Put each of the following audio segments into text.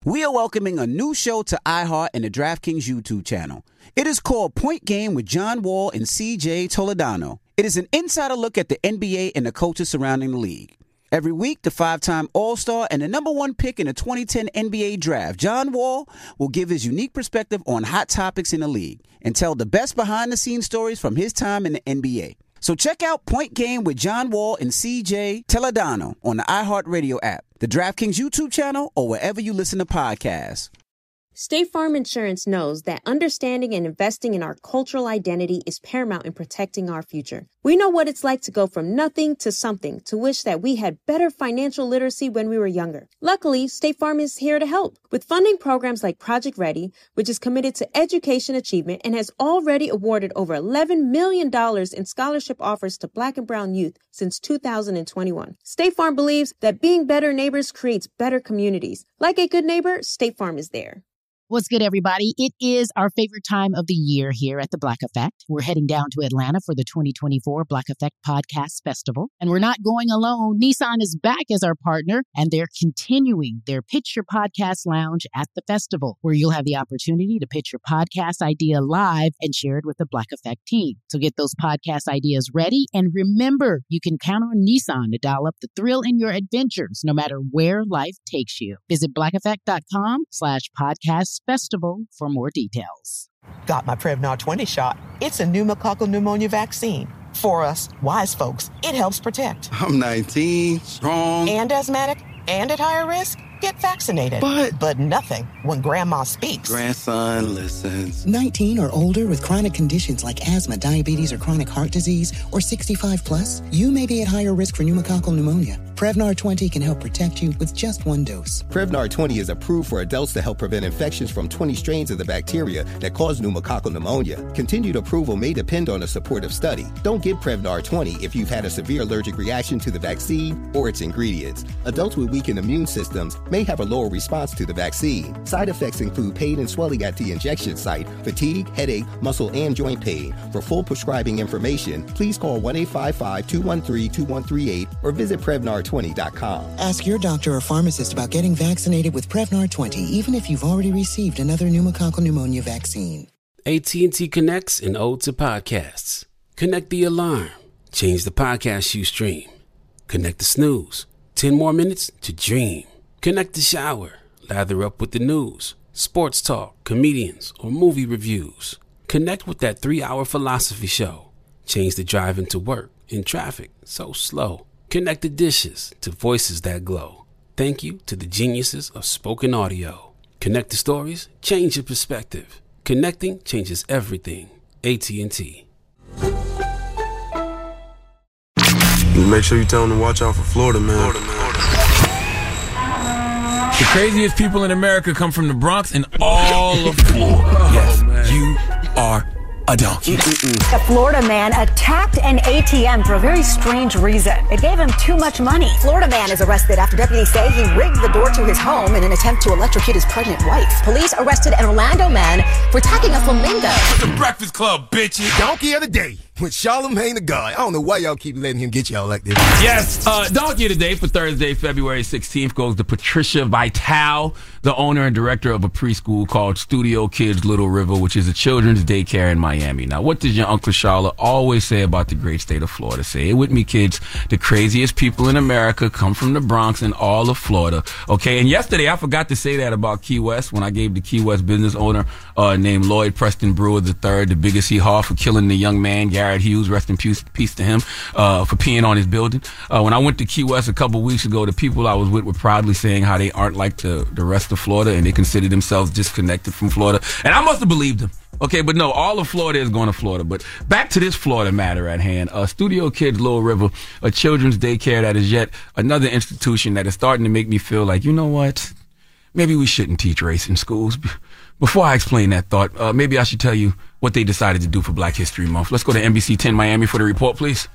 We are welcoming a new show to iHeart and the DraftKings YouTube channel. It is called Point Game with John Wall and CJ Toledano. It is an insider look at the NBA and the coaches surrounding the league. Every week, the 5-time All-Star and the number one pick in the 2010 NBA Draft, John Wall, will give his unique perspective on hot topics in the league and tell the best behind-the-scenes stories from his time in the NBA. So check out Point Game with John Wall and CJ Toledano on the iHeartRadio app, the DraftKings YouTube channel, or wherever you listen to podcasts. State Farm Insurance knows that understanding and investing in our cultural identity is paramount in protecting our future. We know what it's like to go from nothing to something, to wish that we had better financial literacy when we were younger. Luckily, State Farm is here to help with funding programs like Project Ready, which is committed to education achievement and has already awarded over $11 million in scholarship offers to Black and Brown youth since 2021. State Farm believes that being better neighbors creates better communities. Like a good neighbor, State Farm is there. What's good, everybody? It is our favorite time of the year here at the Black Effect. We're heading down to Atlanta for the 2024 Black Effect Podcast Festival. And we're not going alone. Nissan is back as our partner, and they're continuing their Pitch Your Podcast Lounge at the festival, where you'll have the opportunity to pitch your podcast idea live and share it with the Black Effect team. So get those podcast ideas ready. And remember, you can count on Nissan to dial up the thrill in your adventures, no matter where life takes you. Visit blackeffect.com/podcast festival for more details. Got my Prevnar 20 shot. It's a pneumococcal pneumonia vaccine. For us, wise folks, it helps protect. I'm 19, strong. And asthmatic, and at higher risk. Get vaccinated. But nothing when grandma speaks. Grandson listens. 19 or older with chronic conditions like asthma, diabetes, or chronic heart disease, or 65 plus, you may be at higher risk for pneumococcal pneumonia. Prevnar 20 can help protect you with just one dose. Prevnar 20 is approved for adults to help prevent infections from 20 strains of the bacteria that cause pneumococcal pneumonia. Continued approval may depend on a supportive study. Don't get Prevnar 20 if you've had a severe allergic reaction to the vaccine or its ingredients. Adults with weakened immune systems may have a lower response to the vaccine. Side effects include pain and swelling at the injection site, fatigue, headache, muscle, and joint pain. For full prescribing information, please call 1-855-213-2138 or visit Prevnar20.com. Ask your doctor or pharmacist about getting vaccinated with Prevnar 20, even if you've already received another pneumococcal pneumonia vaccine. AT&T connects an ode to podcasts. Connect the alarm. Change the podcast you stream. Connect the snooze. 10 more minutes to dream. Connect the shower. Lather up with the news, sports talk, comedians, or movie reviews. Connect with that 3-hour philosophy show. Change the drive into work in traffic so slow. Connect the dishes to voices that glow. Thank you to the geniuses of spoken audio. Connect the stories, change your perspective. Connecting changes everything. AT&T. Make sure you tell them to watch out for Florida, man. The craziest people in America come from the Bronx and all of Florida. Yes, you are a donkey. A Florida man attacked an ATM for a very strange reason. It gave him too much money. Florida man is arrested after deputies say he rigged the door to his home in an attempt to electrocute his pregnant wife. Police arrested an Orlando man for attacking a flamingo. The Breakfast Club, bitches. Donkey of the day with Charlamagne the God. I don't know why y'all keep letting him get y'all like this. Yes, Donkey of the Day for Thursday, February 16th goes to Patricia Vital, the owner and director of a preschool called Studio Kids Little River, which is a children's daycare in Miami. Now, what does your Uncle Charlotte always say about the great state of Florida? Say it with me, kids. The craziest people in America come from the Bronx and all of Florida. Okay, and yesterday I forgot to say that about Key West when I gave the Key West business owner named Lloyd Preston Brewer III the biggest hee-haw for killing the young man, Garrett Hughes, rest in peace to him, for peeing on his building. When I went to Key West a couple weeks ago, the people I was with were proudly saying how they aren't like the rest of Florida and they consider themselves disconnected from Florida. And I must have believed them. Okay, but no, all of Florida is going to Florida. But back to this Florida matter at hand. Studio Kids Little River, a children's daycare that is yet another institution that is starting to make me feel like, you know what? Maybe we shouldn't teach race in schools. Before I explain that thought, maybe I should tell you what they decided to do for Black History Month. Let's go to NBC 10 Miami for the report, please.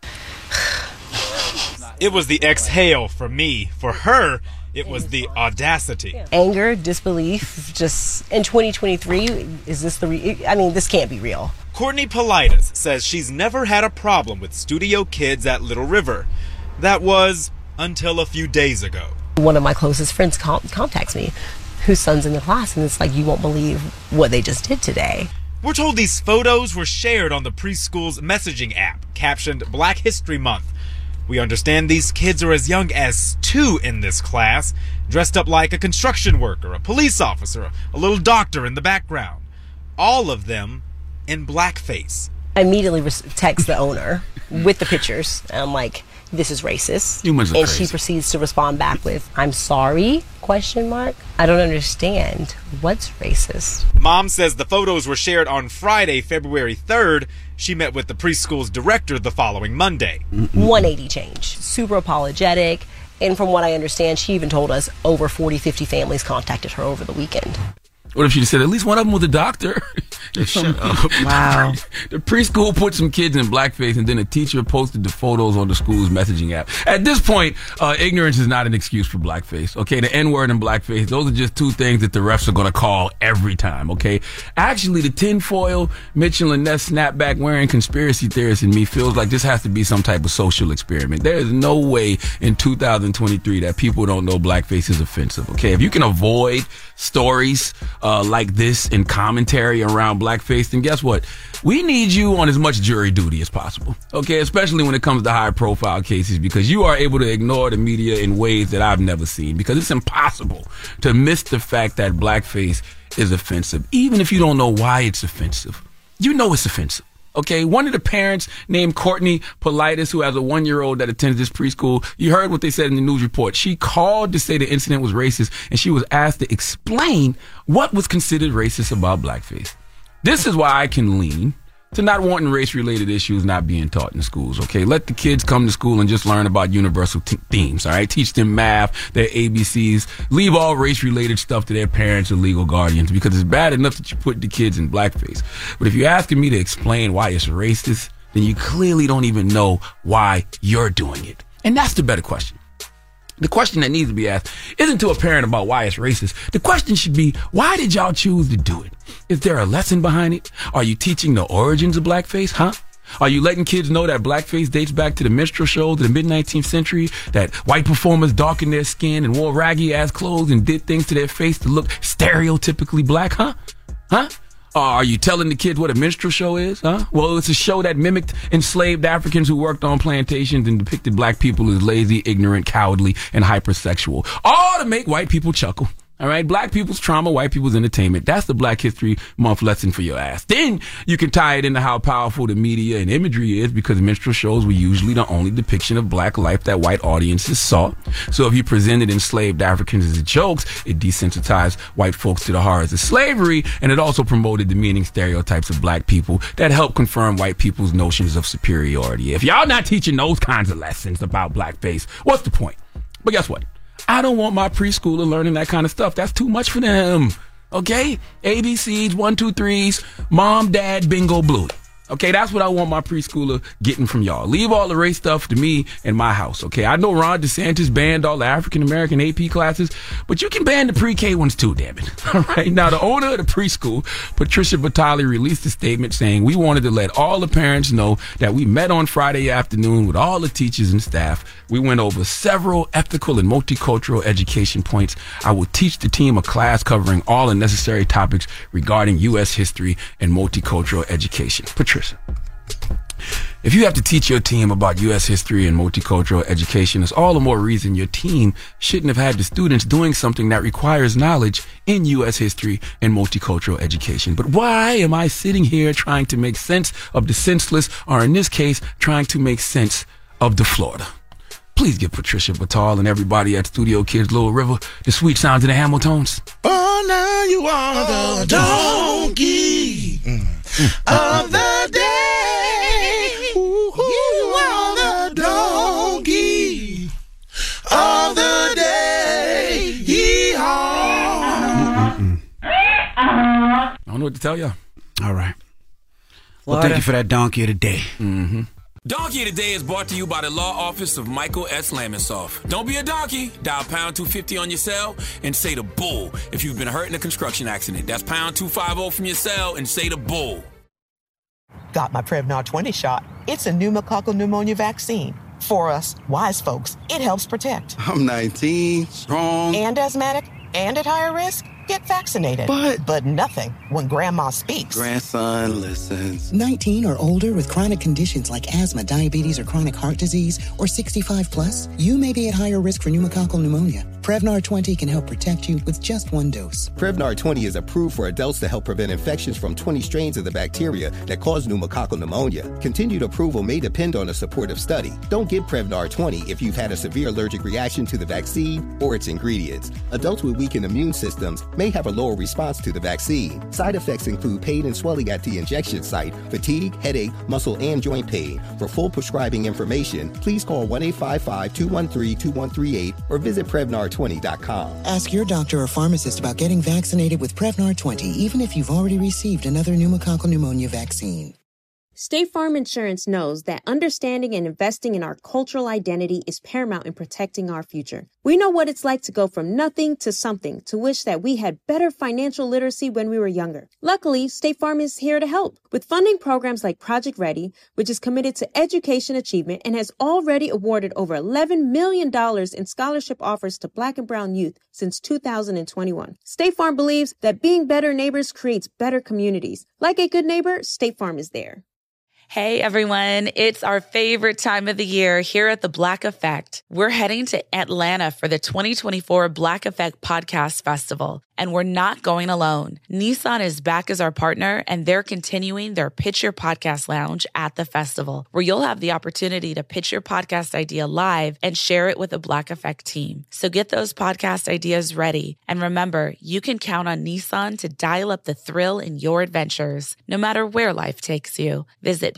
It was the exhale for me. For her, it was the audacity. Anger, disbelief, just in 2023, is this this can't be real. Courtney Politis says she's never had a problem with Studio Kids at Little River. That was until a few days ago. One of my closest friends contacts me whose son's in the class, and it's like, you won't believe what they just did today. We're told these photos were shared on the preschool's messaging app, captioned Black History Month. We understand these kids are as young as 2 in this class, dressed up like a construction worker, a police officer, a little doctor in the background. All of them in blackface. I immediately text the owner with the pictures, and I'm like, this is racist. Humans are and crazy. She proceeds to respond back with, I'm sorry, ? I don't understand. What's racist? Mom says the photos were shared on Friday, February 3rd. She met with the preschool's director the following Monday. 180 change. Super apologetic. And from what I understand, she even told us over 40, 50 families contacted her over the weekend. What if she said at least one of them was a doctor? Shut up. Wow. The preschool put some kids in blackface, and then a teacher posted the photos on the school's messaging app. At this point, ignorance is not an excuse for blackface. Okay, the N-word and blackface, those are just two things that the refs are going to call every time. Okay, actually, the tinfoil, Mitchell and Ness snapback wearing conspiracy theorist in me feels like this has to be some type of social experiment. There is no way in 2023 that people don't know blackface is offensive. Okay, if you can avoid stories like this in commentary around blackface, then guess what? We need you on as much jury duty as possible. Okay, especially when it comes to high profile cases, because you are able to ignore the media in ways that I've never seen, because it's impossible to miss the fact that blackface is offensive. Even if you don't know why it's offensive, you know it's offensive. Okay, one of the parents named Courtney Politis, who has a 1-year-old that attends this preschool, you heard what they said in the news report. She called to say the incident was racist, and she was asked to explain what was considered racist about blackface. This is why I can lean to not wanting race-related issues not being taught in schools, okay? Let the kids come to school and just learn about universal themes, all right? Teach them math, their ABCs. Leave all race-related stuff to their parents or legal guardians, because it's bad enough that you put the kids in blackface. But if you're asking me to explain why it's racist, then you clearly don't even know why you're doing it. And that's the better question. The question that needs to be asked isn't to a parent about why it's racist. The question should be, why did y'all choose to do it? Is there a lesson behind it? Are you teaching the origins of blackface, huh? Are you letting kids know that blackface dates back to the minstrel shows of the mid-19th century, that white performers darkened their skin and wore raggy-ass clothes and did things to their face to look stereotypically black, huh? Huh? Are you telling the kids what a minstrel show is, huh? Well, it's a show that mimicked enslaved Africans who worked on plantations and depicted black people as lazy, ignorant, cowardly, and hypersexual. All to make white people chuckle. All right, black people's trauma, white people's entertainment. That's the Black History Month lesson for your ass. Then you can tie it into how powerful the media and imagery is, because minstrel shows were usually the only depiction of black life that white audiences saw. So if you presented enslaved Africans as jokes, it desensitized white folks to the horrors of slavery, and it also promoted demeaning stereotypes of black people that helped confirm white people's notions of superiority. If y'all not teaching those kinds of lessons about blackface, what's the point? But guess what? I don't want my preschooler learning that kind of stuff. That's too much for them. Okay? ABCs, 1, 2, 3s, mom, dad, bingo, bluey. Okay, that's what I want my preschooler getting from y'all. Leave all the race stuff to me and my house, okay? I know Ron DeSantis banned all the African-American AP classes, but you can ban the pre-K ones too, damn it. All right? Now, the owner of the preschool, Patricia Batali, released a statement saying, we wanted to let all the parents know that we met on Friday afternoon with all the teachers and staff. We went over several ethical and multicultural education points. I will teach the team a class covering all the necessary topics regarding U.S. history and multicultural education. Patricia, if you have to teach your team about U.S. history and multicultural education, it's all the more reason your team shouldn't have had the students doing something that requires knowledge in U.S. history and multicultural education. But why am I sitting here trying to make sense of the senseless, or in this case, trying to make sense of the Florida? Please give Patricia Batal and everybody at Studio Kids Little River the sweet sounds of the Hamiltones. Oh, now you are the donkey of the day. You are the donkey of the day. Yeehaw. I don't know what to tell y'all. All right. Well, thank you for that donkey of the day. Mm-hmm. Donkey of the Day is brought to you by the law office of Michael S. Lamonsoff. Don't be a donkey. Dial pound 250 on your cell and say the bull if you've been hurt in a construction accident. That's pound 250 from your cell and say the bull. Got my Prevnar 20 shot. It's a pneumococcal pneumonia vaccine. For us, wise folks, it helps protect. I'm 19, strong, and asthmatic, and at higher risk. Get vaccinated. But nothing when grandma speaks. Grandson listens. 19 or older with chronic conditions like asthma, diabetes, or chronic heart disease, or 65 plus, you may be at higher risk for pneumococcal pneumonia. Prevnar 20 can help protect you with just one dose. Prevnar 20 is approved for adults to help prevent infections from 20 strains of the bacteria that cause pneumococcal pneumonia. Continued approval may depend on a supportive study. Don't get Prevnar 20 if you've had a severe allergic reaction to the vaccine or its ingredients. Adults with weakened immune systems may have a lower response to the vaccine. Side effects include pain and swelling at the injection site, fatigue, headache, muscle, and joint pain. For full prescribing information, please call 1-855-213-2138 or visit Prevnar20.com. Ask your doctor or pharmacist about getting vaccinated with Prevnar 20, even if you've already received another pneumococcal pneumonia vaccine. State Farm Insurance knows that understanding and investing in our cultural identity is paramount in protecting our future. We know what it's like to go from nothing to something, to wish that we had better financial literacy when we were younger. Luckily, State Farm is here to help with funding programs like Project Ready, which is committed to education achievement and has already awarded over $11 million in scholarship offers to Black and Brown youth since 2021. State Farm believes that being better neighbors creates better communities. Like a good neighbor, State Farm is there. Hey everyone, it's our favorite time of the year here at the Black Effect. We're heading to Atlanta for the 2024 Black Effect Podcast Festival, and we're not going alone. Nissan is back as our partner, and they're continuing their Pitch Your Podcast Lounge at the festival, where you'll have the opportunity to pitch your podcast idea live and share it with the Black Effect team. So get those podcast ideas ready. And remember, you can count on Nissan to dial up the thrill in your adventures, no matter where life takes you. Visit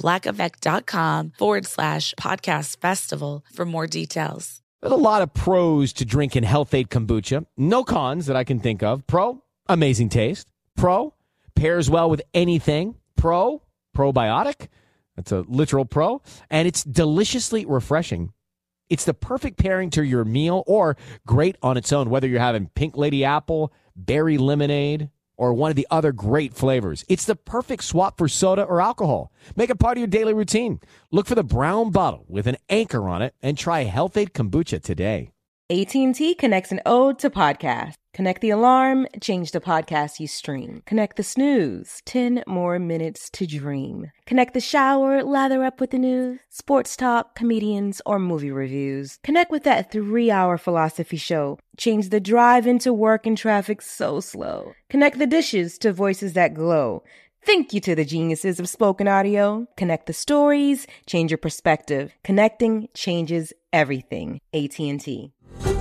blackeffect.com/podcast festival for more details. There's a lot of pros to drinking Health-Ade kombucha. No cons that I can think of. Pro, amazing taste. Pro, pairs well with anything. Pro, probiotic. That's a literal pro. And it's deliciously refreshing. It's the perfect pairing to your meal or great on its own, whether you're having Pink Lady Apple, berry lemonade, or one of the other great flavors. It's the perfect swap for soda or alcohol. Make it part of your daily routine. Look for the brown bottle with an anchor on it and try Health-Ade kombucha today. AT&T connects an ode to podcast. Connect the alarm, change the podcast you stream. Connect the snooze, 10 more minutes to dream. Connect the shower, lather up with the news, sports talk, comedians, or movie reviews. Connect with that 3-hour philosophy show. Change the drive into work and traffic so slow. Connect the dishes to voices that glow. Thank you to the geniuses of spoken audio. Connect the stories, change your perspective. Connecting changes everything. AT&T.